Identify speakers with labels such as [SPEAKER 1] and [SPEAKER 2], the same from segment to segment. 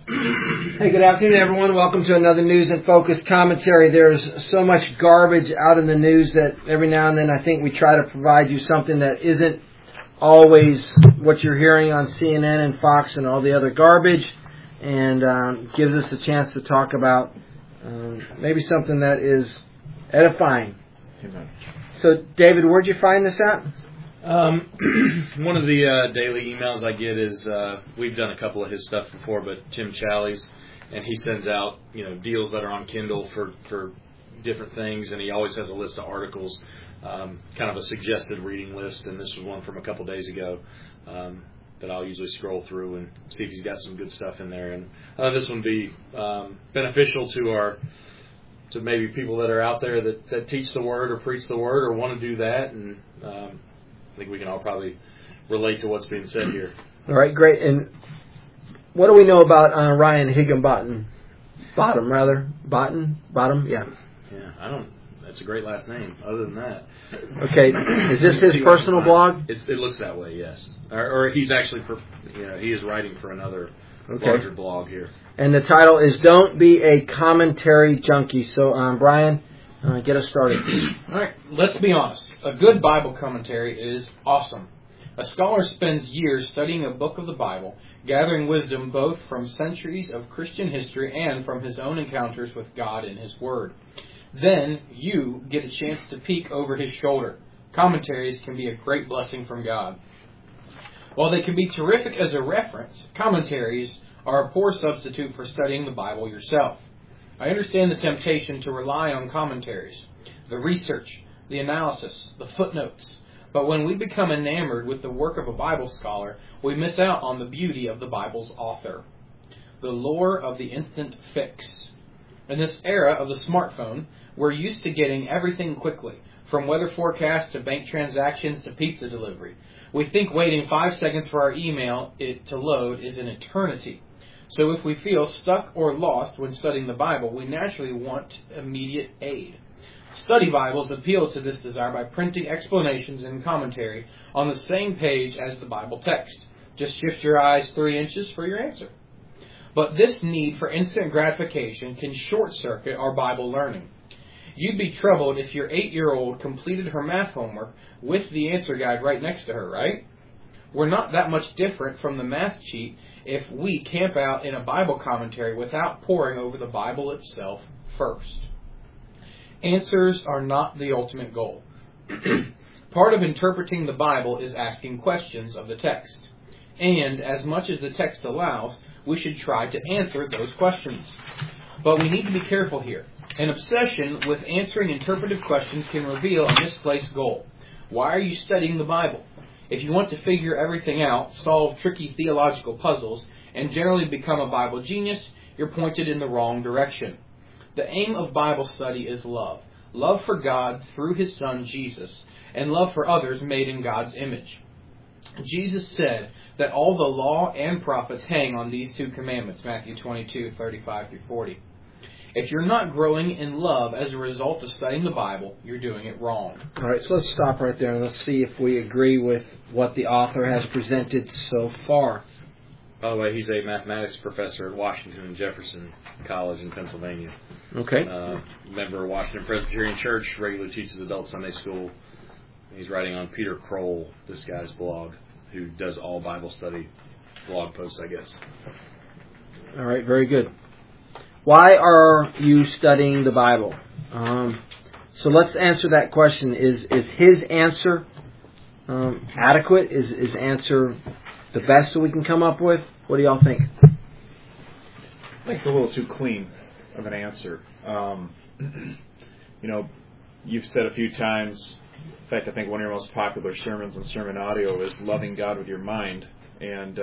[SPEAKER 1] Hey, good afternoon, everyone. Welcome to another News in Focus commentary. There's so much garbage out in the news that every now and then I think we try to provide you something that isn't always what you're hearing on CNN and Fox and all the other garbage, and gives us a chance to talk about maybe something that is edifying.
[SPEAKER 2] Amen.
[SPEAKER 1] So, David, where'd you find this at?
[SPEAKER 3] One of the daily emails I get is we've done a couple of his stuff before, but Tim Challies, and he sends out deals that are on Kindle for different things, and he always has a list of articles, kind of a suggested reading list, and this was one from a couple days ago that I'll usually scroll through and see if he's got some good stuff in there, and this one would be beneficial to maybe people that are out there that teach the Word or preach the Word or want to do that, and I think we can all probably relate to what's being said here.
[SPEAKER 1] All right, great. And what do we know about Ryan Higginbottom? Bottom, yeah.
[SPEAKER 3] Yeah, that's a great last name, other than that.
[SPEAKER 1] Okay, is this his personal blog?
[SPEAKER 3] It looks that way, yes. Or he's actually, he is writing for another larger blog here.
[SPEAKER 1] And the title is Don't Be a Commentary Junkie. So, Brian, get us started.
[SPEAKER 4] All right, let's be honest. A good Bible commentary is awesome. A scholar spends years studying a book of the Bible, gathering wisdom both from centuries of Christian history and from his own encounters with God in His Word. Then you get a chance to peek over his shoulder. Commentaries can be a great blessing from God. While they can be terrific as a reference, commentaries are a poor substitute for studying the Bible yourself. I understand the temptation to rely on commentaries, the research, the analysis, the footnotes. But when we become enamored with the work of a Bible scholar, we miss out on the beauty of the Bible's author. The lure of the instant fix. In this era of the smartphone, we're used to getting everything quickly, from weather forecasts to bank transactions to pizza delivery. We think waiting 5 seconds for our email to load is an eternity. So if we feel stuck or lost when studying the Bible, we naturally want immediate aid. Study Bibles appeal to this desire by printing explanations and commentary on the same page as the Bible text. Just shift your eyes 3 inches for your answer. But this need for instant gratification can short-circuit our Bible learning. You'd be troubled if your 8-year-old completed her math homework with the answer guide right next to her, right? We're not that much different from the math cheat if we camp out in a Bible commentary without poring over the Bible itself first. Answers are not the ultimate goal. Part of interpreting the Bible is asking questions of the text. And as much as the text allows, we should try to answer those questions. But we need to be careful here. An obsession with answering interpretive questions can reveal a misplaced goal. Why are you studying the Bible? If you want to figure everything out, solve tricky theological puzzles, and generally become a Bible genius, you're pointed in the wrong direction. The aim of Bible study is love. Love for God through His Son, Jesus, and love for others made in God's image. Jesus said that all the law and prophets hang on these 2 commandments, Matthew 22:35-40. If you're not growing in love as a result of studying the Bible, you're doing it wrong.
[SPEAKER 1] All right, so let's stop right there and let's see if we agree with what the author has presented so far.
[SPEAKER 3] By the way, he's a mathematics professor at Washington and Jefferson College in Pennsylvania.
[SPEAKER 1] Okay.
[SPEAKER 3] Member of Washington Presbyterian Church, regularly teaches adult Sunday school. He's writing on Peter Kroll, this guy's blog, who does all Bible study blog posts, I guess.
[SPEAKER 1] All right, very good. Why are you studying the Bible? So let's answer that question. Is his answer adequate? Is his answer the best that we can come up with? What do y'all think?
[SPEAKER 2] I think it's a little too clean of an answer. You've said a few times, in fact, I think one of your most popular sermons and sermon audio is loving God with your mind. And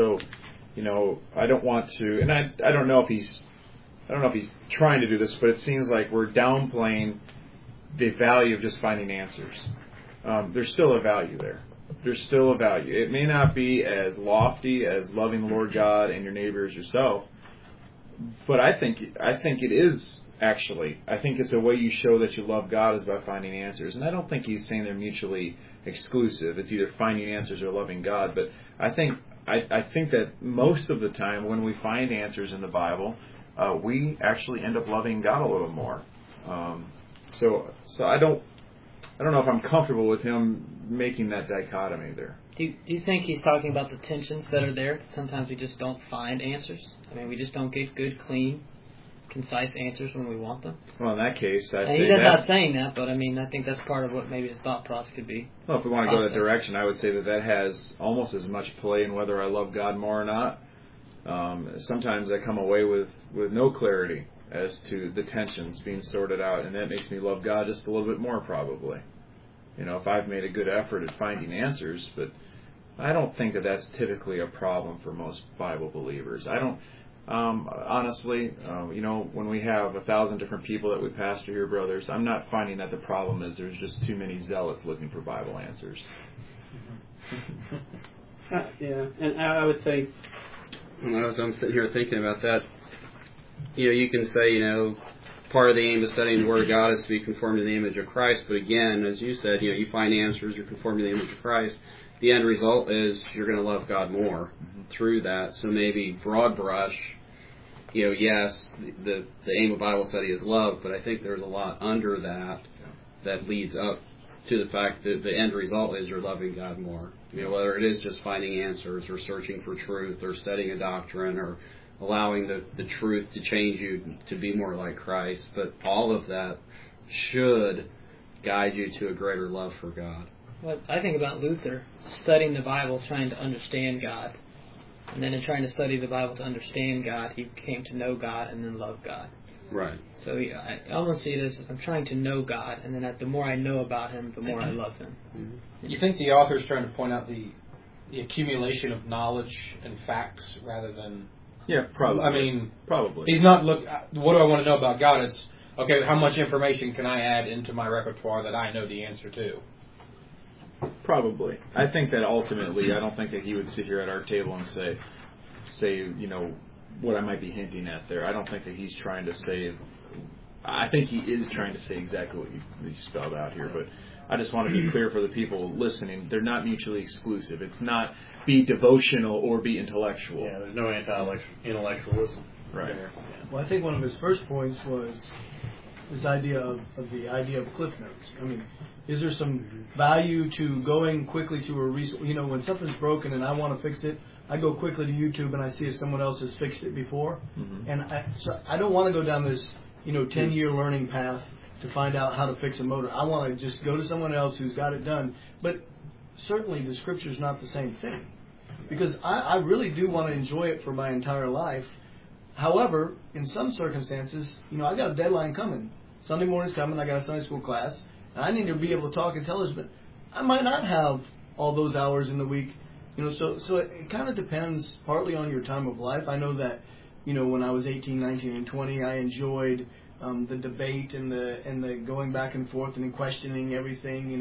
[SPEAKER 2] I don't want to, and I don't know if he's trying to do this, but it seems like we're downplaying the value of just finding answers. There's still a value there. There's still a value. It may not be as lofty as loving the Lord God and your neighbor as yourself, but I think it is actually. I think it's a way you show that you love God is by finding answers. And I don't think he's saying they're mutually exclusive. It's either finding answers or loving God. But I think I think that most of the time when we find answers in the Bible, we actually end up loving God a little more. So I don't know if I'm comfortable with him making that dichotomy there.
[SPEAKER 5] Do you think he's talking about the tensions that are there? Sometimes we just don't find answers. I mean, we just don't get good, clean, concise answers when we want them.
[SPEAKER 2] Well, in that case,
[SPEAKER 5] and he's not saying that, but I mean, I think that's part of what maybe his thought process could be.
[SPEAKER 2] Well, if we want to go that direction, I would say that has almost as much play in whether I love God more or not. Sometimes I come away with no clarity as to the tensions being sorted out, and that makes me love God just a little bit more, probably. If I've made a good effort at finding answers, but I don't think that that's typically a problem for most Bible believers. I don't, honestly, when we have 1,000 different people that we pastor here, brothers, I'm not finding that the problem is there's just too many zealots looking for Bible answers.
[SPEAKER 6] Yeah, and I would think, as I'm sitting here thinking about that, you can say, part of the aim of studying the Word of God is to be conformed to the image of Christ. But again, as you said, you find answers, you're conformed to the image of Christ. The end result is you're going to love God more through that. So maybe broad brush, yes, the aim of Bible study is love, but I think there's a lot under that leads up to the fact that the end result is you're loving God more. Whether it is just finding answers or searching for truth or studying a doctrine or allowing the truth to change you to be more like Christ. But all of that should guide you to a greater love for God.
[SPEAKER 5] Well, I think about Luther studying the Bible, trying to understand God. And then in trying to study the Bible to understand God, he came to know God and then love God.
[SPEAKER 6] Right.
[SPEAKER 5] So I almost see it as I'm trying to know God, and then the more I know about him, the more I love him.
[SPEAKER 4] Mm-hmm. You think the author's trying to point out the accumulation of knowledge and facts rather than...
[SPEAKER 2] Yeah, probably.
[SPEAKER 4] I mean,
[SPEAKER 2] probably.
[SPEAKER 4] He's not what do I want to know about God? It's, okay, how much information can I add into my repertoire that I know the answer to?
[SPEAKER 2] Probably. I think that ultimately, I don't think that he would sit here at our table and say, what I might be hinting at there. I don't think that he's trying to say, I think he is trying to say exactly what you spelled out here, but I just want to be clear for the people listening. They're not mutually exclusive. It's not be devotional or be intellectual.
[SPEAKER 3] Yeah, there's no anti-intellectualism.
[SPEAKER 2] Right.
[SPEAKER 3] There.
[SPEAKER 7] Well, I think one of his first points was this idea of Cliff Notes. I mean, is there some value to going quickly to a resource? When something's broken and I want to fix it, I go quickly to YouTube and I see if someone else has fixed it before. Mm-hmm. And I don't want to go down this 10-year learning path to find out how to fix a motor. I want to just go to someone else who's got it done. But certainly the Scripture's not the same thing, because I really do want to enjoy it for my entire life. However, in some circumstances, I got a deadline coming. Sunday morning's coming. I got a Sunday school class, and I need to be able to talk intelligently. But I might not have all those hours in the week. So it kind of depends partly on your time of life. I know that, when I was 18, 19, and 20, I enjoyed the debate and the going back and forth and questioning everything,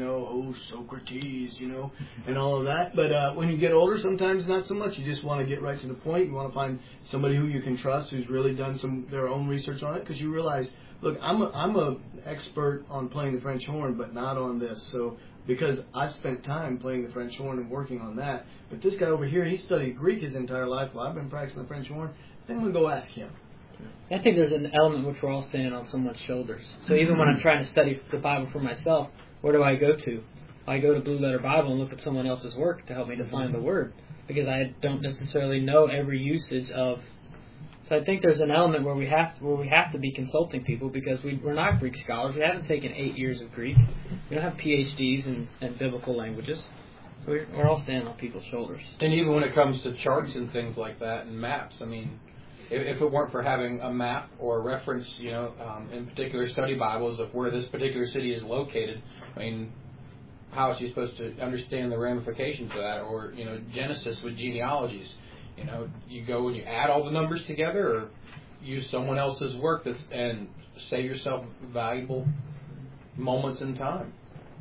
[SPEAKER 7] Socrates, and all of that. But when you get older, sometimes not so much. You just want to get right to the point. You want to find somebody who you can trust, who's really done their own research on it, because you realize, look, I'm a expert on playing the French horn, but not on this. So because I've spent time playing the French horn and working on that. But this guy over here, he studied Greek his entire life while I've been practicing the French horn. Then I'm going to go ask him.
[SPEAKER 5] I think there's an element which we're all standing on someone's shoulders. So even when I'm trying to study the Bible for myself, where do I go to? I go to Blue Letter Bible and look at someone else's work to help me define the word, because I don't necessarily know every usage of. So I think there's an element where we have to be consulting people, because we're not Greek scholars. We haven't taken 8 years of Greek. We don't have PhDs in biblical languages. So we're all standing on people's shoulders.
[SPEAKER 4] And even when it comes to charts and things like that and maps, I mean, if it weren't for having a map or a reference, in particular study Bibles of where this particular city is located, I mean, how is she supposed to understand the ramifications of that? Or, Genesis with genealogies. You go and you add all the numbers together, or use someone else's work and save yourself valuable moments in time.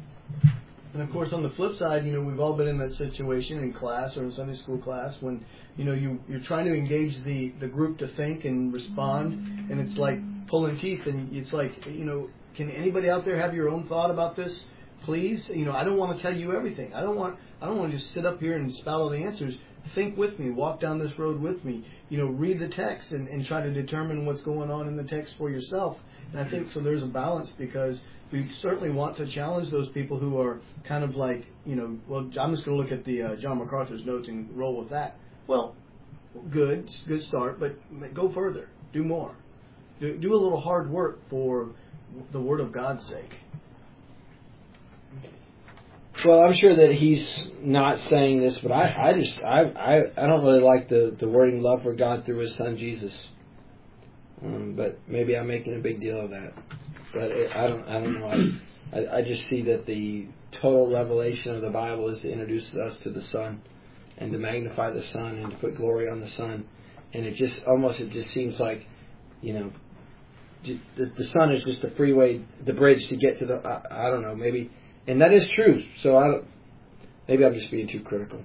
[SPEAKER 7] And of course, on the flip side, we've all been in that situation in class or in Sunday school class when, you're trying to engage the group to think and respond, and it's like pulling teeth, and it's like, can anybody out there have your own thought about this, please? I don't want to tell you everything. I don't want to just sit up here and spout all the answers. think with me, walk down this road with me. Read the text and try to determine what's going on in the text for yourself. And I think so there's a balance, because we certainly want to challenge those people who are kind of like, well, I'm just going to look at the John MacArthur's notes and roll with that. Well, good start, but go further, do more. Do a little hard work for the Word of God's sake.
[SPEAKER 1] Well, I'm sure that he's not saying this, but I don't really like the wording "love for God through His Son Jesus." But maybe I'm making a big deal of that. But I don't know. I just see that the total revelation of the Bible is to introduce us to the Son, and to magnify the Son, and to put glory on the Son. And it just seems like, the Son is just the bridge to get to the. I don't know, maybe. And that is true. So maybe I'm just being too critical.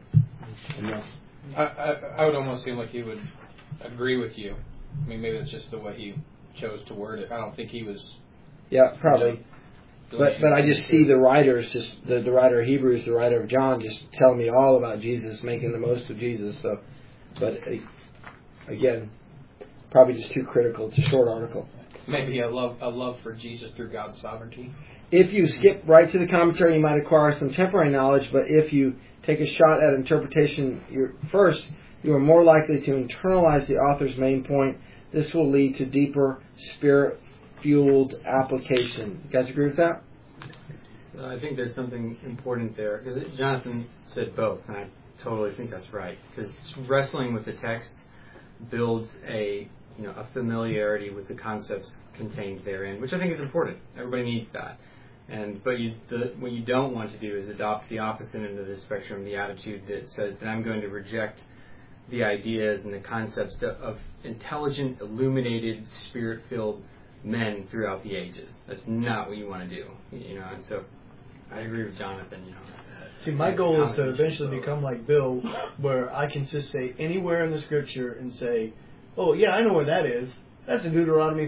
[SPEAKER 4] I would almost feel like he would agree with you. I mean, maybe that's just the way he chose to word it. I don't think he was.
[SPEAKER 1] Yeah, probably. But I just see the writers, just the writer of Hebrews, the writer of John, just telling me all about Jesus, making the most of Jesus. So, but again, probably just too critical. It's a short article.
[SPEAKER 4] Maybe a love for Jesus through God's sovereignty.
[SPEAKER 1] If you skip right to the commentary, you might acquire some temporary knowledge, but if you take a shot at interpretation first, you are more likely to internalize the author's main point. This will lead to deeper, spirit-fueled application. You guys agree with that?
[SPEAKER 8] I think there's something important there, because Jonathan said both, and I totally think that's right, because wrestling with the text builds a familiarity with the concepts contained therein, which I think is important. Everybody needs that. But what you don't want to do is adopt the opposite end of the spectrum, the attitude that says that I'm going to reject the ideas and the concepts of intelligent, illuminated, spirit-filled men throughout the ages. That's not what you want to do. And so I agree with Jonathan.
[SPEAKER 7] See, my goal is to eventually become like Bill, where I can just say anywhere in the Scripture and say, "Oh yeah, I know where that is. That's in Deuteronomy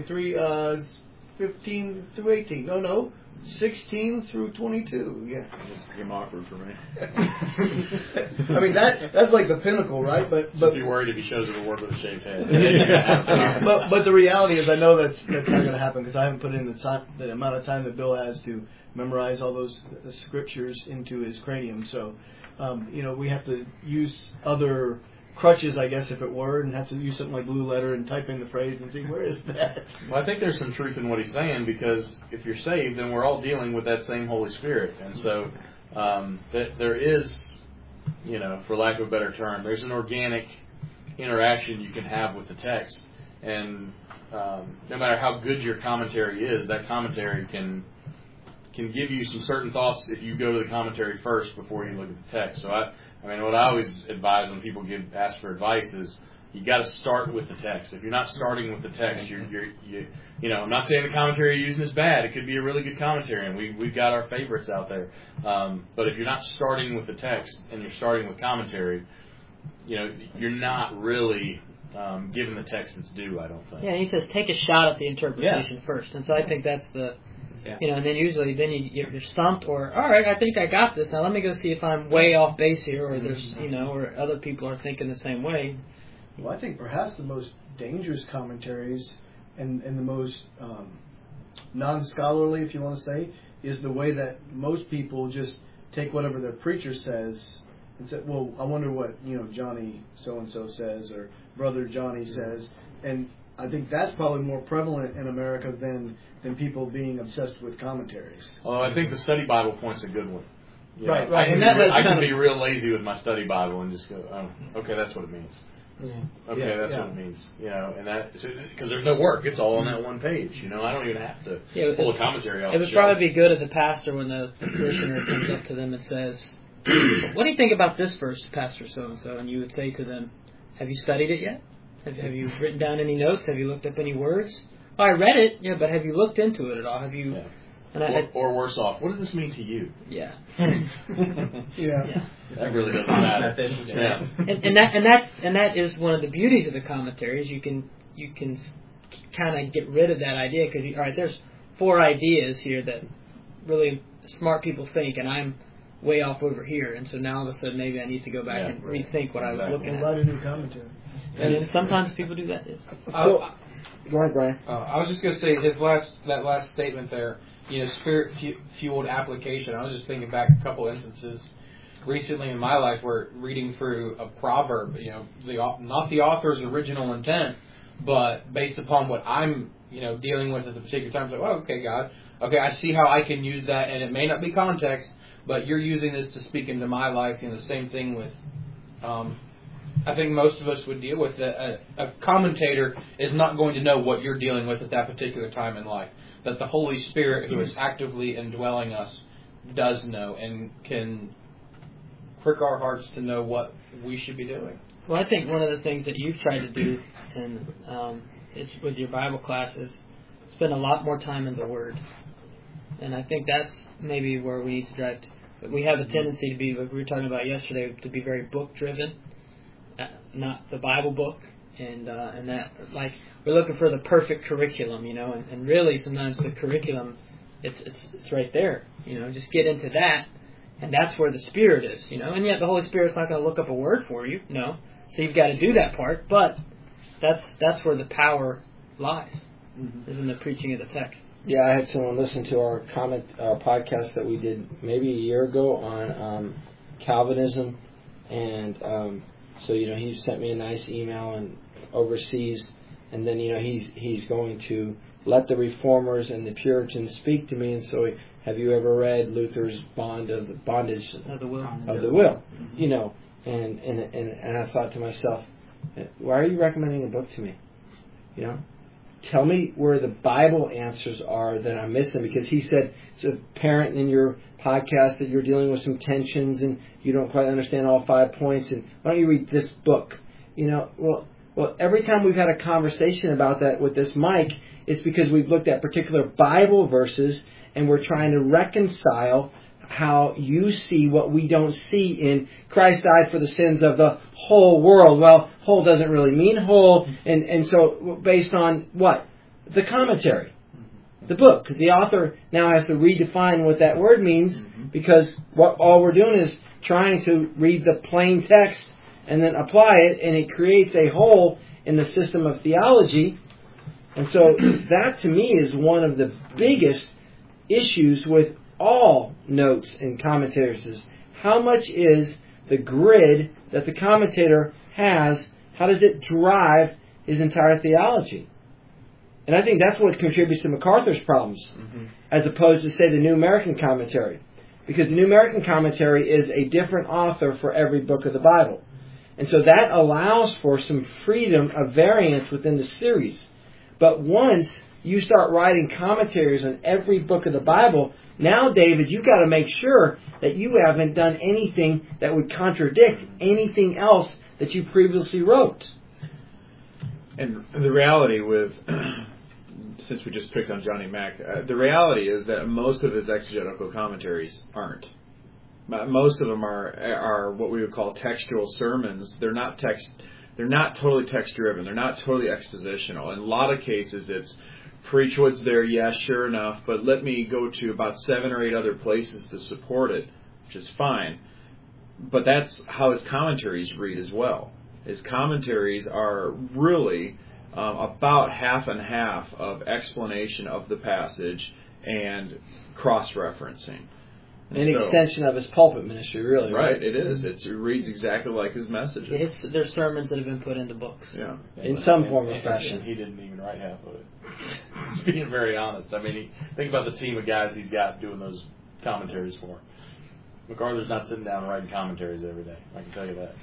[SPEAKER 7] 3:15 through 18. No, 16 through 22. Yeah."
[SPEAKER 2] This became awkward for me.
[SPEAKER 7] I mean that's like the pinnacle, right? But
[SPEAKER 3] be worried if he shows him a word with a shaved head.
[SPEAKER 7] but the reality is, I know that's not going to happen, because I haven't put in the amount of time that Bill has to memorize all those scriptures into his cranium. So we have to use other crutches, I guess, if it were, and have to use something like Blue Letter and type in the phrase and see, where is that?
[SPEAKER 3] Well, I think there's some truth in what he's saying, because if you're saved, then we're all dealing with that same Holy Spirit. And so there is, for lack of a better term, there's an organic interaction you can have with the text. And no matter how good your commentary is, that commentary can give you some certain thoughts if you go to the commentary first before you look at the text. So what I always advise when people ask for advice is you got to start with the text. If you're not starting with the text, I'm not saying the commentary you're using is bad. It could be a really good commentary, and we've got our favorites out there. But if you're not starting with the text and you're starting with commentary, you're not really giving the text its due, I don't think.
[SPEAKER 5] Yeah, he says take a shot at the interpretation first, and so I think that's the. And then usually you're stumped, or all right, I think I got this. Now let me go see if I'm way off base here, or there's or other people are thinking the same way.
[SPEAKER 7] Well, I think perhaps the most dangerous commentaries and the most non-scholarly, if you want to say, is the way that most people just take whatever their preacher says and say, well, I wonder what Johnny so and so says, or Brother Johnny says, and I think that's probably more prevalent in America than people being obsessed with commentaries.
[SPEAKER 3] Well, I think the study Bible point's a good one.
[SPEAKER 7] Right.
[SPEAKER 3] I can be real lazy with my study Bible and just go, oh, okay, that's what it means.
[SPEAKER 5] Yeah.
[SPEAKER 3] Okay, that's what it means. And that because there's no work; it's all on that one page. I don't even have to pull a commentary out.
[SPEAKER 5] It would probably be good as a pastor when the parishioner comes up to them and says, "What do you think about this verse, Pastor so and so?" And you would say to them, "Have you studied it yet? Have you written down any notes? Have you looked up any words?" "Oh, I read it, but have you looked into it at all? Have you?"
[SPEAKER 3] Yeah. And or worse off, what does this mean to you?
[SPEAKER 5] Yeah.
[SPEAKER 7] Yeah.
[SPEAKER 3] That really doesn't matter.
[SPEAKER 5] Yeah. And that is one of the beauties of the commentaries. You can kind of get rid of that idea, because all right, there's 4 ideas here that really smart people think, and way off over here, and so now all of a sudden maybe I need to go back and rethink what I was looking
[SPEAKER 7] And
[SPEAKER 5] at.
[SPEAKER 7] write a new commentary.
[SPEAKER 5] And then sometimes people do that.
[SPEAKER 1] So, go ahead, Brian.
[SPEAKER 4] I was just going to say that last statement there, spirit fueled application. I was just thinking back a couple instances recently in my life where reading through a proverb, not the author's original intent, but based upon what I'm, dealing with at the particular time. It's like, oh, okay, God, okay, I see how I can use that, and it may not be context, but you're using this to speak into my life. The same thing with, I think most of us would deal with that. A commentator is not going to know what you're dealing with at that particular time in life. That the Holy Spirit, who is actively indwelling us, does know and can prick our hearts to know what we should be doing.
[SPEAKER 5] Well, I think one of the things that you've tried to do, and it's with your Bible class, is spend a lot more time in the Word. And I think that's maybe where we need to drive to. We have a tendency to be, like we were talking about yesterday, to be very book-driven, not the Bible book, and that, like, we're looking for the perfect curriculum, and really sometimes the curriculum, it's right there, just get into that, and that's where the Spirit is, and yet the Holy Spirit's not going to look up a word for you, no, so you've got to do that part, but that's where the power lies, is in the preaching of the text.
[SPEAKER 1] Yeah, I had someone listen to our podcast that we did maybe a year ago on Calvinism, and so he sent me a nice email and overseas, and then he's going to let the Reformers and the Puritans speak to me, and so have you ever read Luther's Bondage
[SPEAKER 5] Of the Will?
[SPEAKER 1] Of the Will, and I thought to myself, why are you recommending a book to me? Tell me where the Bible answers are that I'm missing, because he said it's apparent in your podcast that you're dealing with some tensions and you don't quite understand all 5 points, and why don't you read this book? Well, every time we've had a conversation about that with this Mike, it's because we've looked at particular Bible verses and we're trying to reconcile how you see what we don't see in Christ died for the sins of the whole world. Well, whole doesn't really mean whole, and so based on what? The commentary, the book. The author now has to redefine what that word means, because all we're doing is trying to read the plain text and then apply it, and it creates a hole in the system of theology. And so that to me is one of the biggest issues with all notes and commentators, is how much is the grid that the commentator has, how does it drive his entire theology? And I think that's what contributes to MacArthur's problems, as opposed to, say, the New American Commentary. Because the New American Commentary is a different author for every book of the Bible. And so that allows for some freedom of variance within the series. But once you start writing commentaries on every book of the Bible, now, David, you've got to make sure that you haven't done anything that would contradict anything else that you previously wrote.
[SPEAKER 2] And the reality with, since we just picked on Johnny Mack, the reality is that most of his exegetical commentaries aren't. Most of them are what we would call textual sermons. They're not totally text-driven. They're not totally expositional. In a lot of cases, it's preach what's there, yes, sure enough, but let me go to about 7 or 8 other places to support it, which is fine. But that's how his commentaries read as well. His commentaries are really about half and half of explanation of the passage and cross-referencing.
[SPEAKER 1] An extension of his pulpit ministry, really.
[SPEAKER 2] Right, it is. It reads exactly like his messages.
[SPEAKER 5] There's sermons that have been put into books.
[SPEAKER 2] Yeah.
[SPEAKER 1] In some form or fashion.
[SPEAKER 3] He didn't even write half of it. Being very honest. I mean, think about the team of guys he's got doing those commentaries for. MacArthur's not sitting down and writing commentaries every day. I can tell you that.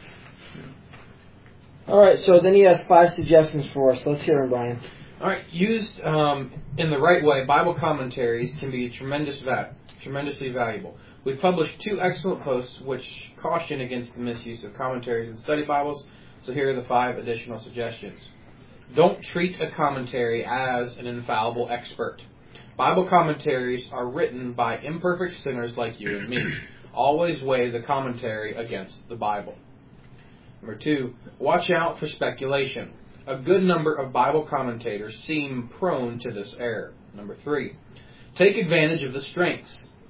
[SPEAKER 1] All right, so then he has 5 suggestions for us. Let's hear them, Brian.
[SPEAKER 4] All right, used in the right way, Bible commentaries can be tremendously valuable. We've published 2 excellent posts which caution against the misuse of commentaries in study Bibles, so here are the 5 additional suggestions. Don't treat a commentary as an infallible expert. Bible commentaries are written by imperfect sinners like you and me. Always weigh the commentary against the Bible. Number 2, watch out for speculation. A good number of Bible commentators seem prone to this error. Number 3, take advantage of the strengths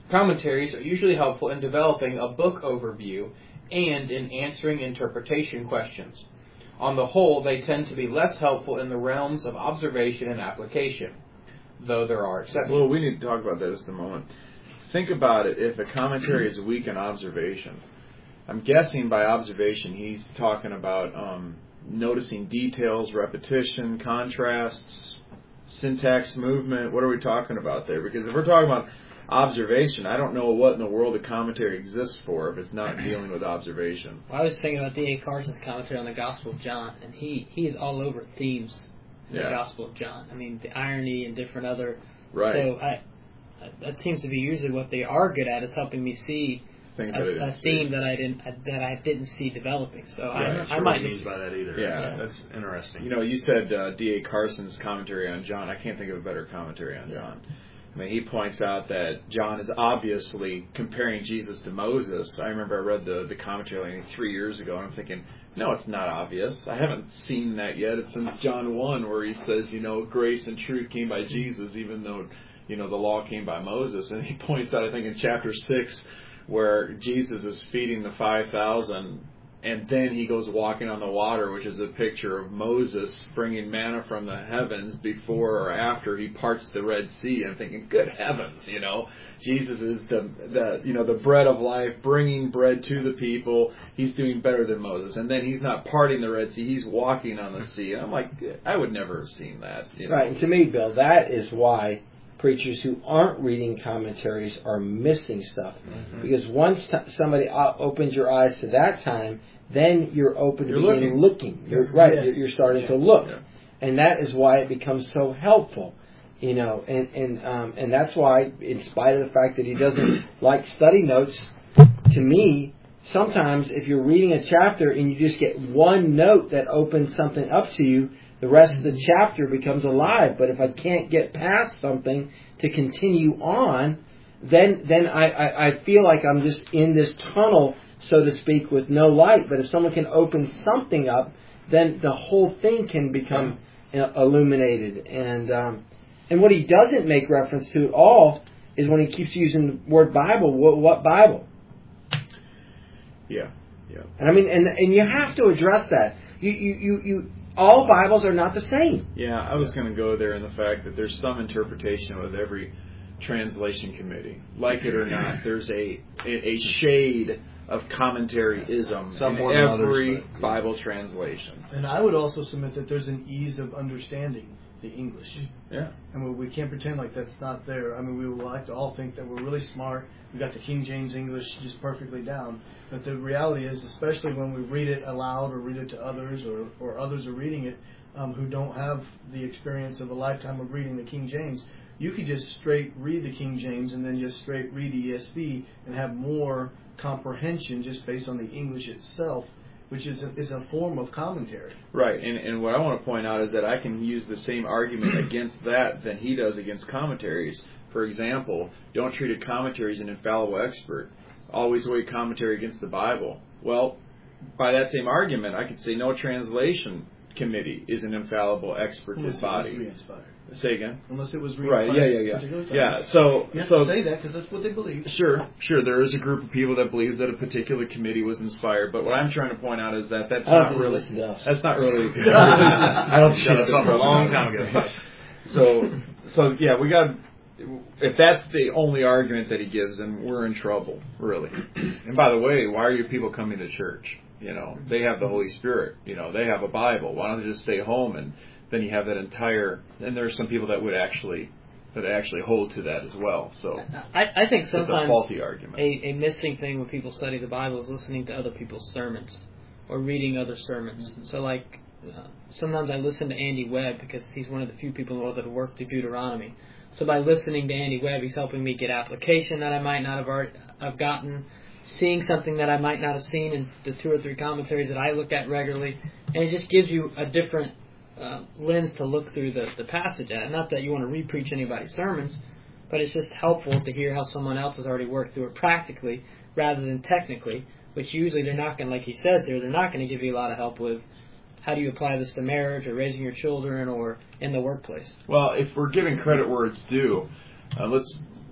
[SPEAKER 4] Commentaries are usually helpful in developing a book overview and in answering interpretation questions. On the whole, they tend to be less helpful in the realms of observation and application, though there are exceptions.
[SPEAKER 2] Well, we need to talk about that just a moment. Think about it. If a commentary is weak in observation, I'm guessing by observation he's talking about noticing details, repetition, contrasts, syntax, movement. What are we talking about there? Because if we're talking about observation, I don't know what in the world a commentary exists for if it's not dealing with observation.
[SPEAKER 5] Well, I was thinking about D.A. Carson's commentary on the Gospel of John, and he is all over themes in the Gospel of John. I mean, the irony and different other...
[SPEAKER 2] Right.
[SPEAKER 5] So that seems to be usually what they are good at, is helping me see a theme that I didn't see developing. So I might
[SPEAKER 3] means by that either.
[SPEAKER 2] Yeah,
[SPEAKER 3] that's interesting.
[SPEAKER 2] You know, you said D.A. Carson's commentary on John. I can't think of a better commentary on John. I mean, he points out that John is obviously comparing Jesus to Moses. I remember I read the commentary like 3 years ago, and I'm thinking, no, it's not obvious. I haven't seen that yet. It's since John 1 where he says, grace and truth came by Jesus, even though, the law came by Moses. And he points out, I think, in chapter 6, where Jesus is feeding the 5,000, and then he goes walking on the water, which is a picture of Moses bringing manna from the heavens before or after he parts the Red Sea. And I'm thinking, good heavens, Jesus is the bread of life, bringing bread to the people. He's doing better than Moses. And then he's not parting the Red Sea, he's walking on the sea. And I'm like, I would never have seen that.
[SPEAKER 1] Right, and to me, Bill, that is why preachers who aren't reading commentaries are missing stuff. Mm-hmm. Because once somebody opens your eyes to that time, then you're open to looking. You're right. Yes. You're starting to look, and that is why it becomes so helpful. And that's why, in spite of the fact that he doesn't like study notes, to me, sometimes if you're reading a chapter and you just get one note that opens something up to you, the rest of the chapter becomes alive. But if I can't get past something to continue on, then I feel like I'm just in this tunnel, so to speak, with no light. But if someone can open something up, then the whole thing can become illuminated. And what he doesn't make reference to at all is when he keeps using the word Bible. What Bible?
[SPEAKER 2] Yeah.
[SPEAKER 1] And I mean, and you have to address that. You all Bibles are not the same.
[SPEAKER 2] Yeah, I was going to go there in the fact that there's some interpretation with every translation committee. Like it or not, there's a shade of commentary-ism in every Bible translation.
[SPEAKER 7] And I would also submit that there's an ease of understanding the English.
[SPEAKER 2] Yeah.
[SPEAKER 7] And we can't pretend like that's not there. I mean, we would like to all think that we're really smart. We got the King James English just perfectly down. But the reality is, especially when we read it aloud or read it to others, or others are reading it who don't have the experience of a lifetime of reading the King James, you could just straight read the King James and then just straight read the ESV and have more comprehension just based on the English itself, which is a form of commentary.
[SPEAKER 2] Right, and what I want to point out is that I can use the same argument against that than he does against commentaries. For example, don't treat a commentary as an infallible expert. Always weigh commentary against the Bible. Well, by that same argument, I could say no translation committee is an infallible expert to his body. Say again?
[SPEAKER 7] Unless it was
[SPEAKER 2] right. Yeah. So
[SPEAKER 7] you have to say that because that's what they believe.
[SPEAKER 2] Sure. There is a group of people that believes that a particular committee was inspired. But what I'm trying to point out is that that's not really. That's not really. I don't shut us up a long time ago. So yeah, we got. If that's the only argument that he gives, then we're in trouble, really. And by the way, why are you people coming to church? They have the Holy Spirit. They have a Bible. Why don't they just stay home? And then you have that entire. And there are some people that would actually hold to that as well. So
[SPEAKER 5] I think sometimes
[SPEAKER 2] it's a faulty argument.
[SPEAKER 5] A missing thing when people study the Bible is listening to other people's sermons or reading other sermons. Mm-hmm. So like sometimes I listen to Andy Webb because he's one of the few people in the world that work through Deuteronomy. So by listening to Andy Webb, he's helping me get application that I might not have gotten, seeing something that I might not have seen in the 2 or 3 commentaries that I look at regularly, and it just gives you a different lens to look through the passage at. Not that you want to re-preach anybody's sermons, but it's just helpful to hear how someone else has already worked through it practically rather than technically, which usually they're not going to, like he says here, they're not going to give you a lot of help with. How do you apply this to marriage or raising your children or in the workplace?
[SPEAKER 2] Well, if we're giving credit where it's due, let's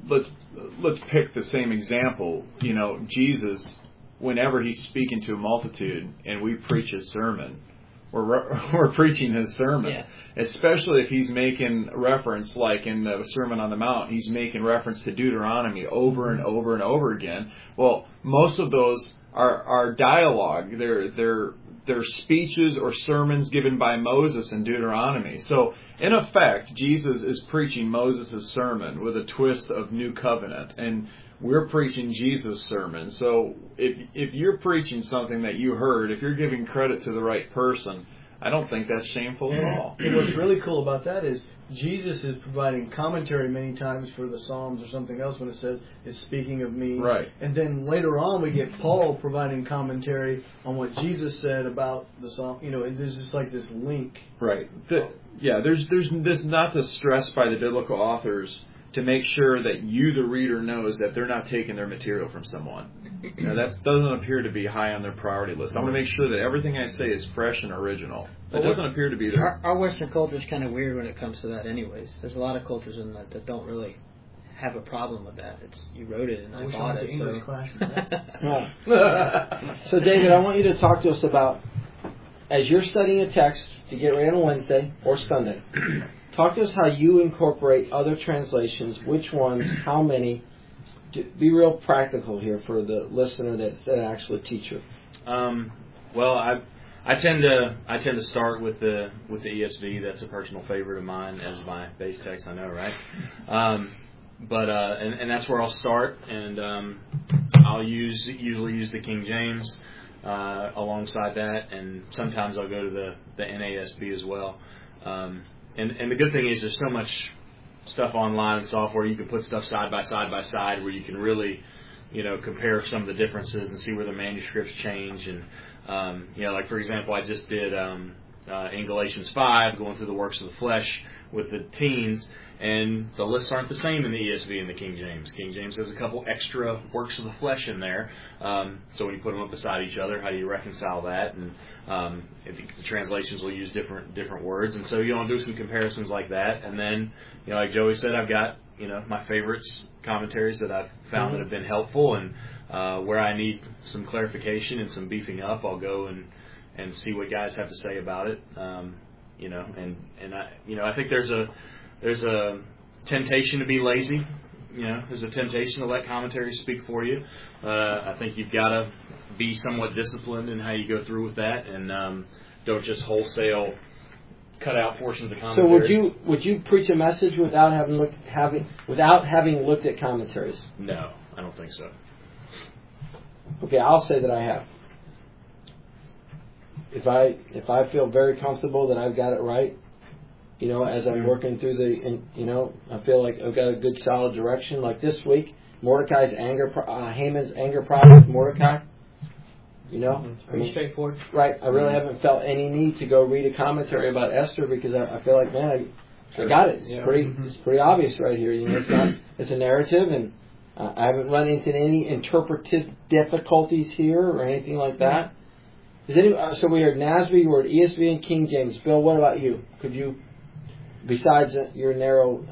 [SPEAKER 2] let's pick the same example. You know, Jesus, whenever he's speaking to a multitude and we preach his sermon, we're preaching his sermon.
[SPEAKER 5] Yeah.
[SPEAKER 2] Especially if he's making reference, like in the Sermon on the Mount, he's making reference to Deuteronomy over and over and over again. Well, most of those are dialogue. They're speeches or sermons given by Moses in Deuteronomy. So, in effect, Jesus is preaching Moses' sermon with a twist of New Covenant, and we're preaching Jesus' sermon. So, if you're preaching something that you heard, if you're giving credit to the right person, I don't think that's shameful at all.
[SPEAKER 7] And what's really cool about that is Jesus is providing commentary many times for the Psalms or something else when it says it's speaking of me.
[SPEAKER 2] Right.
[SPEAKER 7] And then later on we get Paul providing commentary on what Jesus said about the Psalm. You know, and there's just like this link.
[SPEAKER 2] Right. There's not the stress by the biblical authors to make sure that you, the reader, knows that they're not taking their material from someone. You know, that doesn't appear to be high on their priority list. I want to make sure that everything I say is fresh and original. That doesn't appear to be there.
[SPEAKER 5] Our Western culture is kind of weird when it comes to that anyways. There's a lot of cultures in that don't really have a problem with that. It's you wrote it and I bought it.
[SPEAKER 7] English class.
[SPEAKER 1] So, David, I want you to talk to us about, as you're studying a text to get ready on Wednesday or Sunday, talk to us how you incorporate other translations, which ones, how many. Be real practical here for the listener that's an actual teacher.
[SPEAKER 3] Well, I tend to start with the ESV. That's a personal favorite of mine as my base text. I know, right? And that's where I'll start, and I'll usually use the King James alongside that, and sometimes I'll go to the NASB as well. And the good thing is there's so much stuff online and software. You can put stuff side by side where you can really, compare some of the differences and see where the manuscripts change. And like for example, I just did in Galatians 5 going through the works of the flesh with the teens, and the lists aren't the same in the ESV and the King James. King James has a couple extra works of the flesh in there. So when you put them up beside each other, how do you reconcile that? And the translations will use different words, and so I'll do some comparisons like that. And then, like Joey said, I've got my favorites, commentaries that I've found that have been helpful, and where I need some clarification and some beefing up, I'll go and see what guys have to say about it. I think there's a temptation to be lazy. There's a temptation to let commentaries speak for you. I think you've got to be somewhat disciplined in how you go through with that, and don't just wholesale cut out portions of commentaries.
[SPEAKER 1] So would you preach a message without having looked at commentaries?
[SPEAKER 3] No, I don't think so.
[SPEAKER 1] Okay, I'll say that I have. If I feel very comfortable that I've got it right, as I'm working through I feel like I've got a good solid direction. Like this week, Haman's anger problem with Mordecai.
[SPEAKER 5] It's pretty straightforward.
[SPEAKER 1] Right. I really haven't felt any need to go read a commentary about Esther because I feel like, man, I got it. It's pretty obvious right here. It's a narrative, and I haven't run into any interpretive difficulties here or anything like that. So we heard NASB, we heard ESV, and King James. Bill, what about you? Could you, besides your narrow,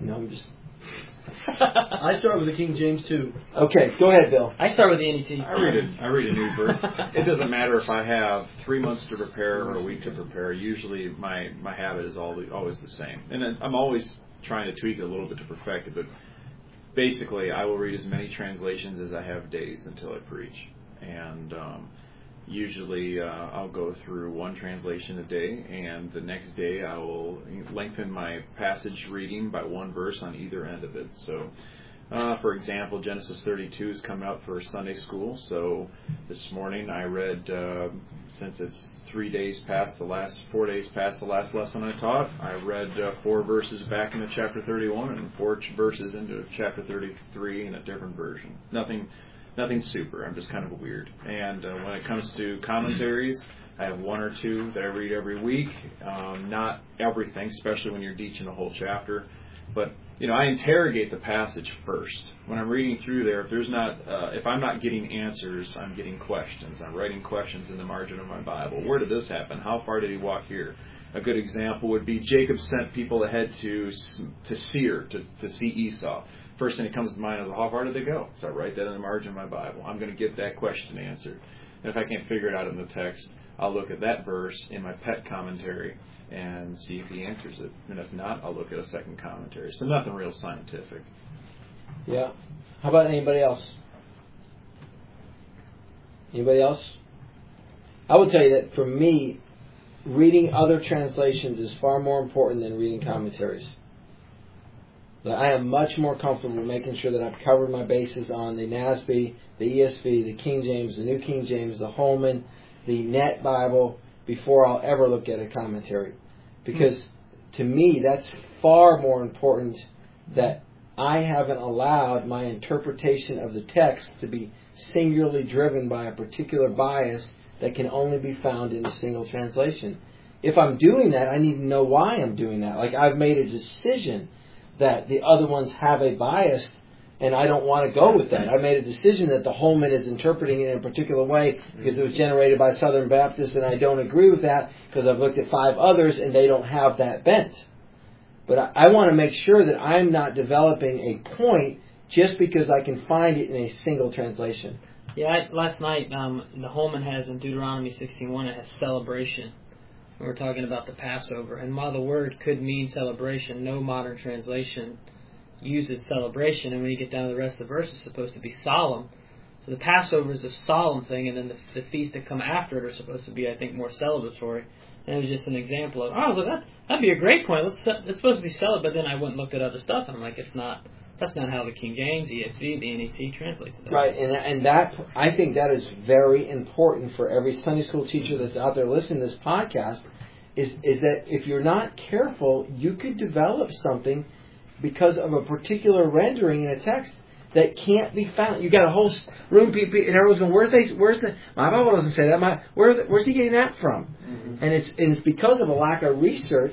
[SPEAKER 7] I start with the King James too.
[SPEAKER 1] Okay, go ahead, Bill.
[SPEAKER 5] I start with the NET.
[SPEAKER 2] I read a new birth. It doesn't matter if I have 3 months to prepare or a week to prepare. Usually my habit is always the same. And I'm always trying to tweak it a little bit to perfect it. But basically, I will read as many translations as I have days until I preach. And usually I'll go through one translation a day, and the next day I will lengthen my passage reading by one verse on either end of it. So, for example, Genesis 32 is coming up for Sunday school. So this morning I read, since it's 4 days past the last lesson I taught, I read 4 verses back into chapter 31 and 4 verses into chapter 33 in a different version. Nothing super. I'm just kind of weird. And when it comes to commentaries, I have 1 or 2 that I read every week. Not everything, especially when you're teaching a whole chapter. But I interrogate the passage first. When I'm reading through there, if I'm not getting answers, I'm getting questions. I'm writing questions in the margin of my Bible. Where did this happen? How far did he walk here? A good example would be Jacob sent people ahead to Seir to see Esau. first thing that comes to mind is, how far did they go? So I write that in the margin of my Bible. I'm going to get that question answered. And if I can't figure it out in the text, I'll look at that verse in my pet commentary and see if he answers it. And if not, I'll look at a second commentary. So nothing real scientific.
[SPEAKER 1] Yeah. How about anybody else? Anybody else? I will tell you that for me, reading other translations is far more important than reading commentaries. I am much more comfortable making sure that I've covered my bases on the NASB, the ESV, the King James, the New King James, the Holman, the Net Bible, before I'll ever look at a commentary. Because to me, that's far more important, that I haven't allowed my interpretation of the text to be singularly driven by a particular bias that can only be found in a single translation. If I'm doing that, I need to know why I'm doing that. Like, I've made a decision that the other ones have a bias, and I don't want to go with that. I made a decision that the Holman is interpreting it in a particular way because it was generated by Southern Baptists, and I don't agree with that because I've looked at 5 others and they don't have that bent. But I want to make sure that I'm not developing a point just because I can find it in a single translation.
[SPEAKER 5] Yeah, last night, the Holman has in Deuteronomy 16:1, it has celebration. We're talking about the Passover. And while the word could mean celebration, no modern translation uses celebration. And when you get down to the rest of the verse, it's supposed to be solemn. So the Passover is a solemn thing, and then the feasts that come after it are supposed to be, I think, more celebratory. And it was just an example of, I was like, that'd be a great point. It's supposed to be celebratory. But then I went and looked at other stuff, and I'm like, that's not how the King James, ESV, the NET translates it.
[SPEAKER 1] Right, and that, I think that is very important for every Sunday school teacher that's out there listening to this podcast, is that if you're not careful, you could develop something because of a particular rendering in a text that can't be found. You got a whole room, and everyone's going, where's the, my Bible doesn't say that, where's he getting that from? Mm-hmm. And it's because of a lack of research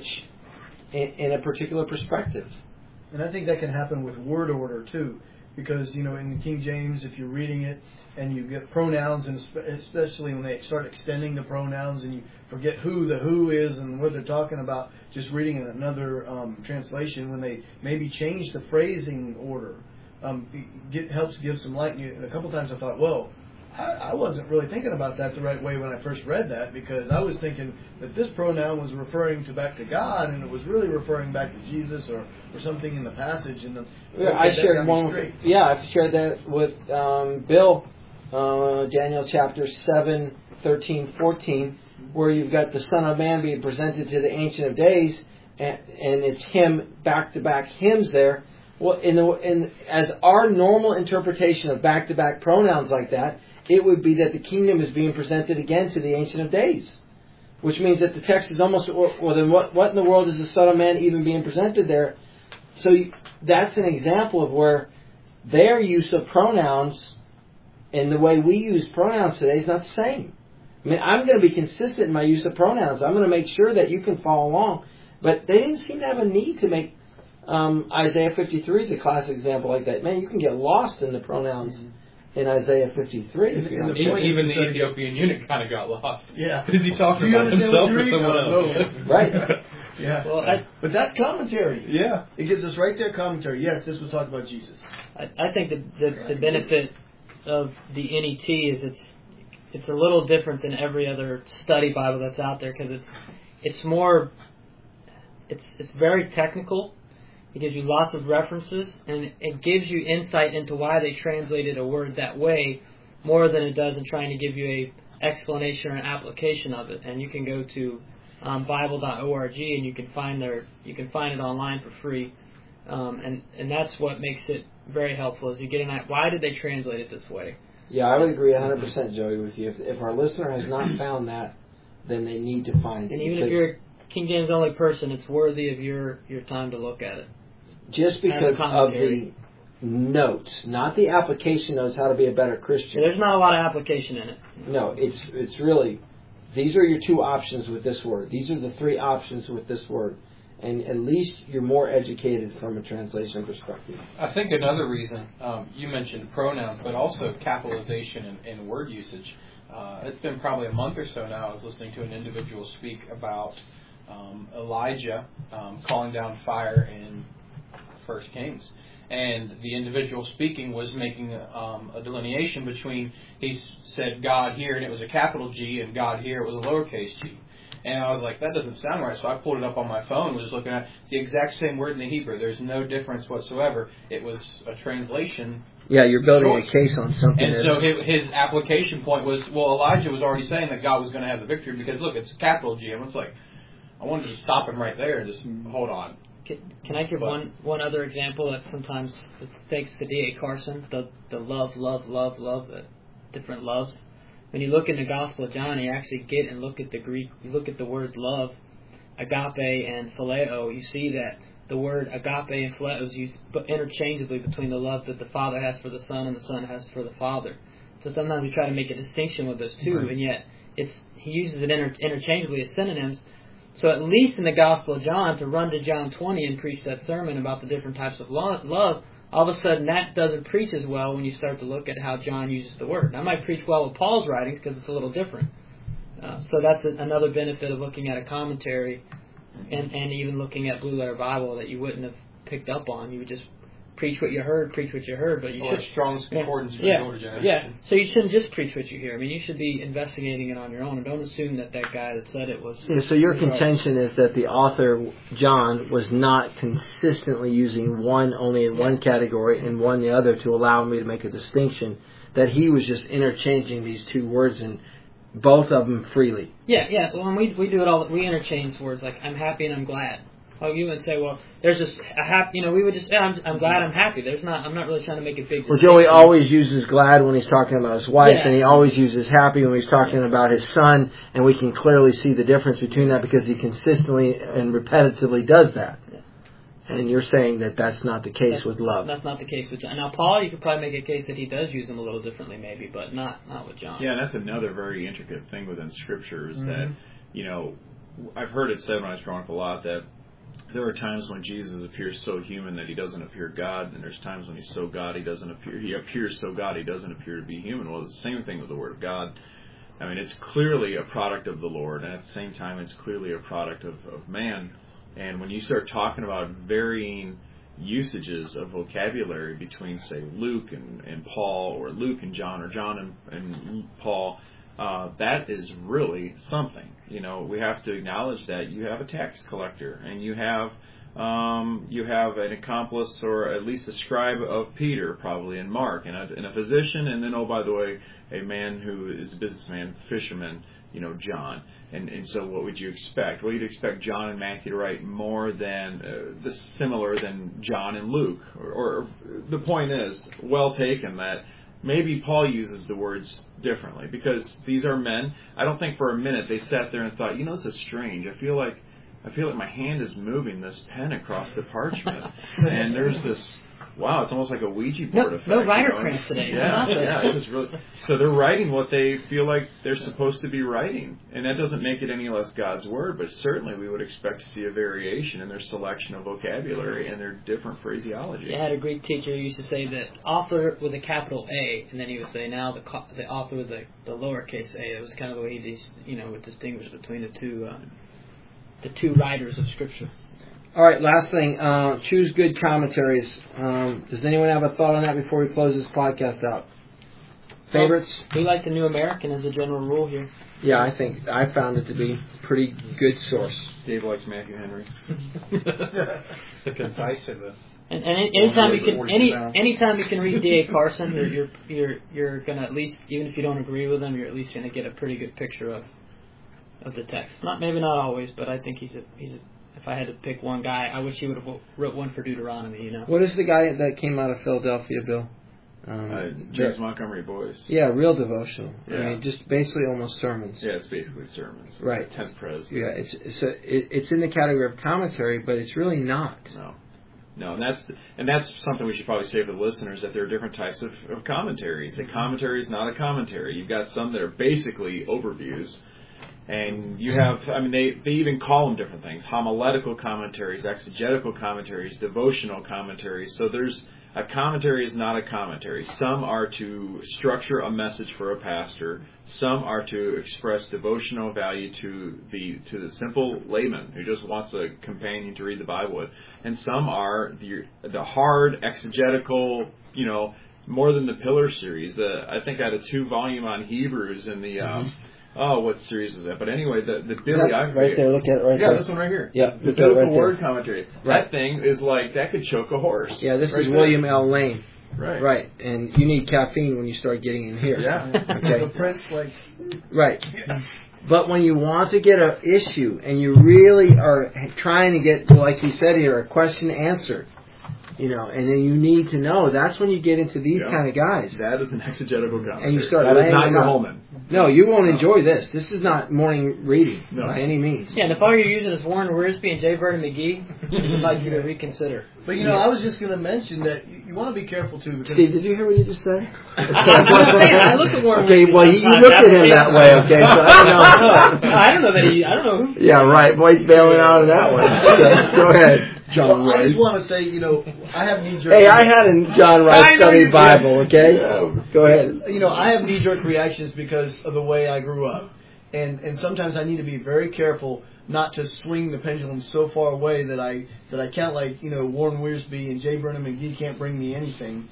[SPEAKER 1] in a particular perspective.
[SPEAKER 7] And I think that can happen with word order too, because in the King James, if you're reading it and you get pronouns, and especially when they start extending the pronouns and you forget who the who is and what they're talking about, just reading in another translation, when they maybe change the phrasing order, helps give some light. And a couple times I thought, whoa, I wasn't really thinking about that the right way when I first read that, because I was thinking that this pronoun was referring back to God, and it was really referring back to Jesus or something in the passage. And
[SPEAKER 1] I shared one. Yeah, I've shared that with Bill, Daniel chapter 7, 13, 14, where you've got the Son of Man being presented to the Ancient of Days, and it's him, back-to-back hymns there. Well, as our normal interpretation of back-to-back pronouns like that, it would be that the kingdom is being presented again to the Ancient of Days, which means that the text is almost, well, then what in the world is the Son of Man even being presented there? So that's an example of where their use of pronouns and the way we use pronouns today is not the same. I mean, I'm going to be consistent in my use of pronouns. I'm going to make sure that you can follow along. But they didn't seem to have a need to make Isaiah 53 is a classic example like that. Man, you can get lost in the pronouns in Isaiah 53.
[SPEAKER 4] Even the Ethiopian eunuch kind of got lost.
[SPEAKER 7] Yeah.
[SPEAKER 4] Is he talking about himself or someone else?
[SPEAKER 7] No.
[SPEAKER 1] Right.
[SPEAKER 7] Yeah.
[SPEAKER 5] Well,
[SPEAKER 7] but that's commentary.
[SPEAKER 2] Yeah.
[SPEAKER 7] It gives us right there commentary. Yes, this was talking about Jesus.
[SPEAKER 5] I think the benefit of the NET is it's a little different than every other study Bible that's out there, because it's very technical. It gives you lots of references, and it gives you insight into why they translated a word that way more than it does in trying to give you a explanation or an application of it. And you can go to Bible.org and you can find it online for free, and that's what makes it very helpful. Is you get why did they translate it this way?
[SPEAKER 1] Yeah, I would agree 100%, Joey, with you. If our listener has not found that, then they need to find it.
[SPEAKER 5] And even if you're a King James only person, it's worthy of your time to look at it.
[SPEAKER 1] Just because of the notes, not the application notes, how to be a better Christian.
[SPEAKER 5] Yeah, there's not a lot of application in it.
[SPEAKER 1] No, it's really, these are your 2 options with this word. These are the 3 options with this word. And at least you're more educated from a translation perspective.
[SPEAKER 4] I think another reason, you mentioned pronouns, but also capitalization and word usage. It's been probably a month or so now, I was listening to an individual speak about Elijah calling down fire in 1 Kings. And the individual speaking was making a delineation between, he said God here, and it was a capital G, and God here, it was a lowercase g. And I was like, that doesn't sound right. So I pulled it up on my phone, was looking at the exact same word in the Hebrew. There's no difference whatsoever. It was a translation.
[SPEAKER 1] Yeah, you're building a case on something.
[SPEAKER 4] And so his application point was, well, Elijah was already saying that God was going to have the victory because, look, it's a capital G. And it's like, I wanted to stop him right there and just hold on.
[SPEAKER 5] Can I give one other example that sometimes, thanks to D.A. Carson, the love, the different loves. When you look in the Gospel of John, you actually get and look at the Greek, you look at the word love, agape and phileo, you see that the word agape and phileo is used interchangeably between the love that the Father has for the Son and the Son has for the Father. So sometimes we try to make a distinction with those two, and yet he uses it interchangeably as synonyms. So at least in the Gospel of John, to run to John 20 and preach that sermon about the different types of love, all of a sudden that doesn't preach as well when you start to look at how John uses the word. That might preach well with Paul's writings because it's a little different. So that's another benefit of looking at a commentary and even looking at Blue Letter Bible that you wouldn't have picked up on. You would just preach what you heard, but you should
[SPEAKER 4] Strong's Concordance for the older generation.
[SPEAKER 5] Yeah, so you shouldn't just preach what you hear. I mean, you should be investigating it on your own, and don't assume that guy that said it was...
[SPEAKER 1] Yeah, so your contention is that the author, John, was not consistently using one only in one category and one the other to allow me to make a distinction, that he was just interchanging these two words and both of them freely.
[SPEAKER 5] Yeah, well, when we do it all, we interchange words like I'm happy and I'm glad. Oh, you would say, well, there's just a happy. We would just, I'm glad, I'm happy. I'm not really trying to make a big.
[SPEAKER 1] Well, Joey always uses glad when he's talking about his wife, and he always uses happy when he's talking about his son, and we can clearly see the difference between that because he consistently and repetitively does that. Yeah. And you're saying that that's not the case with love.
[SPEAKER 5] That's not the case with John. Now, Paul, you could probably make a case that he does use them a little differently, maybe, but not with John.
[SPEAKER 2] Yeah, and that's another very intricate thing within Scripture is that I've heard it said when I was growing up a lot that there are times when Jesus appears so human that he doesn't appear God, and there's times when he's so God he appears so God he doesn't appear to be human. Well, it's the same thing with the Word of God. I mean, it's clearly a product of the Lord, and at the same time it's clearly a product of man. And when you start talking about varying usages of vocabulary between, say, Luke and Paul, or Luke and John, or John and Paul, that is really something. We have to acknowledge that you have a tax collector, and you have an accomplice, or at least a scribe of Peter, probably, and Mark, and a physician, and then, oh, by the way, a man who is a businessman, fisherman, John. And so what would you expect? Well, you'd expect John and Matthew to write more than similar than John and Luke. Or the point is, well taken, that maybe Paul uses the words differently because these are men. I don't think for a minute they sat there and thought, this is strange. I feel like my hand is moving this pen across the parchment, and there's this. Wow, it's almost like a Ouija board effect.
[SPEAKER 5] No writer cramps today.
[SPEAKER 2] Yeah, it was really. So they're writing what they feel like they're supposed to be writing, and that doesn't make it any less God's word. But certainly, we would expect to see a variation in their selection of vocabulary and their different phraseology.
[SPEAKER 5] I had a Greek teacher who used to say that author with a capital A, and then he would say now the author with the lowercase a. It was kind of the way he would distinguish between the two writers of Scripture.
[SPEAKER 1] All right, last thing. Choose good commentaries. Does anyone have a thought on that before we close this podcast out? Favorites?
[SPEAKER 5] We like the New American as a general rule here.
[SPEAKER 1] Yeah, I found it to be a pretty good source.
[SPEAKER 2] Dave likes Matthew Henry.
[SPEAKER 4] The concise of the.
[SPEAKER 5] And anytime you can read D.A. Carson, you're gonna at least, even if you don't agree with him, you're at least gonna get a pretty good picture of the text. Maybe not always, but I think he's a. If I had to pick one guy, I wish he would have wrote one for Deuteronomy.
[SPEAKER 1] What is the guy that came out of Philadelphia, Bill?
[SPEAKER 2] James Montgomery Boyce.
[SPEAKER 1] Yeah, real devotional.
[SPEAKER 2] Yeah.
[SPEAKER 1] I mean, just basically almost sermons.
[SPEAKER 2] Yeah, it's basically sermons.
[SPEAKER 1] Right.
[SPEAKER 2] Tenth Pres.
[SPEAKER 1] Yeah, it's in the category of commentary, but it's really not.
[SPEAKER 2] No, and that's something we should probably say for the listeners, that there are different types of commentaries. A commentary is not a commentary. You've got some that are basically overviews. And you have, they even call them different things: homiletical commentaries, exegetical commentaries, devotional commentaries. So there's A commentary is not a commentary. Some are to structure a message for a pastor. Some are to express devotional value to the simple layman who just wants a companion to read the Bible with. And some are the hard exegetical, more than the Pillar series. I think I had a 2-volume on Hebrews in the what series is that? But anyway, the Billy
[SPEAKER 1] right there. Look at it right
[SPEAKER 2] yeah,
[SPEAKER 1] there.
[SPEAKER 2] this one right here.
[SPEAKER 1] Yeah,
[SPEAKER 2] the Biblical
[SPEAKER 1] right
[SPEAKER 2] Word Commentary.
[SPEAKER 1] Right.
[SPEAKER 2] That thing is like that could choke a horse.
[SPEAKER 1] Yeah, this
[SPEAKER 2] right
[SPEAKER 1] is
[SPEAKER 2] there.
[SPEAKER 1] William L. Lane.
[SPEAKER 2] Right.
[SPEAKER 1] Right, and you need caffeine when you start getting in here.
[SPEAKER 2] Yeah.
[SPEAKER 1] Okay.
[SPEAKER 7] The Prince like.
[SPEAKER 1] Right. But when you want to get an issue and you really are trying to get, like you said here, a question answered, and then you need to know, that's when you get into these kind of guys.
[SPEAKER 2] That is an exegetical commentary.
[SPEAKER 1] And you start
[SPEAKER 2] that is
[SPEAKER 1] laying
[SPEAKER 2] not
[SPEAKER 1] them
[SPEAKER 2] your
[SPEAKER 1] out.
[SPEAKER 2] Holman.
[SPEAKER 1] No, you won't enjoy this. This is not morning reading by any means.
[SPEAKER 5] Yeah, and if all you're using is Warren Wiersbe and J. Vernon McGee, I'd like you to reconsider.
[SPEAKER 7] But I was just going to mention that you want to be careful too. Because
[SPEAKER 1] Steve, did you hear what he just said?
[SPEAKER 5] I look at Warren
[SPEAKER 1] Okay,
[SPEAKER 5] Wiersbe
[SPEAKER 1] well, you looked at him that way, okay, so I don't know.
[SPEAKER 5] I don't know that I don't know who.
[SPEAKER 1] Yeah, right. Boy's bailing out of that one. Okay, go ahead, John
[SPEAKER 7] I
[SPEAKER 1] Rice.
[SPEAKER 7] just want to say, I have knee-jerk.
[SPEAKER 1] Hey, I had a John Rice study Bible, okay? Go ahead.
[SPEAKER 7] I have knee-jerk reactions because of the way I grew up. And sometimes I need to be very careful not to swing the pendulum so far away that I can't, Warren Wiersbe and J. Vernon McGee can't bring me anything.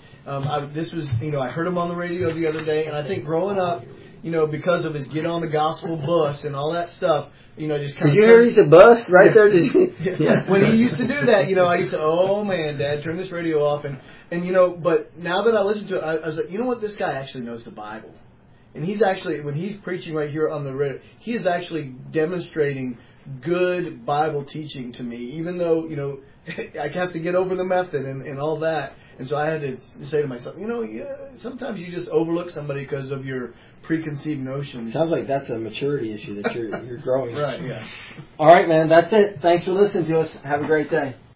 [SPEAKER 7] I heard him on the radio the other day, and I think growing up, because of his get on the gospel bus and all that stuff, just kind
[SPEAKER 1] Did you hear he's a bust right there? Did you?
[SPEAKER 7] Yeah. When he used to do that, I used to, oh man, Dad, turn this radio off, and but now that I listen to it, I was like, you know what, this guy actually knows the Bible. And he's actually, when he's preaching right here on the radio, he is actually demonstrating good Bible teaching to me, even though, I have to get over the method and all that. And so I had to say to myself, sometimes you just overlook somebody because of your preconceived notions.
[SPEAKER 1] Sounds like that's a maturity issue that you're growing.
[SPEAKER 7] Right, yeah.
[SPEAKER 1] All right, man, that's it. Thanks for listening to us. Have a great day.